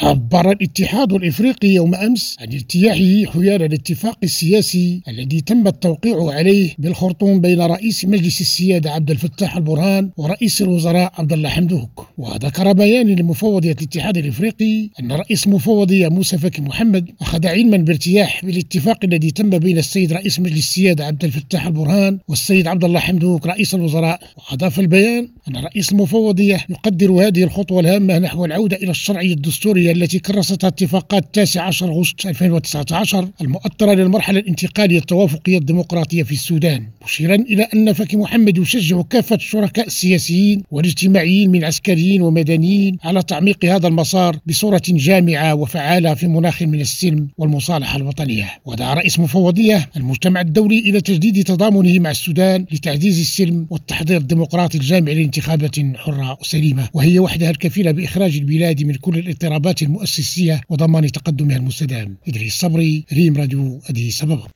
عبر الاتحاد الإفريقي يوم أمس عن ارتياحه حيال الاتفاق السياسي الذي تم التوقيع عليه بالخرطوم بين رئيس مجلس السيادة عبد الفتاح البرهان ورئيس الوزراء عبد الله حمدوك. وذكر بيان لمفوضية الاتحاد الإفريقي أن رئيس مفوضية موسى فكي محمد أخذ علما بارتياح بالاتفاق الذي تم بين السيد رئيس مجلس السيادة عبد الفتاح البرهان والسيد عبد الله حمدوك رئيس الوزراء. وأضاف البيان أن رئيس المفوضية يقدر هذه الخطوة الهامة نحو العودة إلى الشرعية الدستورية التي كرستها اتفاقات 19 أغسطس 2019 المؤطرة للمرحلة الانتقالية التوافقية الديمقراطية في السودان، مشيرا إلى أن فكي محمد يشجع كافة الشركاء السياسيين والاجتماعيين من عسكريين ومدنيين على تعميق هذا المسار بصورة جامعة وفعالة في مناخ من السلم والمصالحة الوطنية. ودعا رئيس مفوضية المجتمع الدولي إلى تجديد تضامنه مع السودان لتعزيز السلم والتحضير الديمقراطي الجامع لانتخابات حرة وسليمة، وهي وحدها الكفيلة بإخراج البلاد من كل الاضطرابات المؤسسية وضمان تقدمها المستدام. إدريس صبري، ريم راديو أديس أبابا.